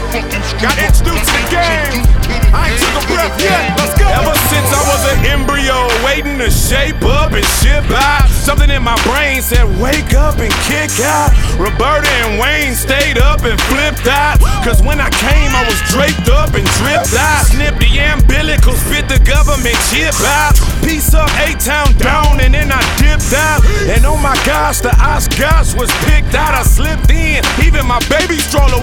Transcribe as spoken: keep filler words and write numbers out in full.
Got introduced to the game. I ain't took a breath yet. Let's go. Ever since I was an embryo, waiting to shape up and ship out, something in my brain said, wake up and kick out. Roberta and Wayne stayed up and flipped out. Cause when I came, I was draped up and dripped out. Snipped the umbilical, spit the government chip out. Piece up A-Town down and then I dipped out. And oh my gosh, the Oscars was picked out. I slipped in, even my baby stroller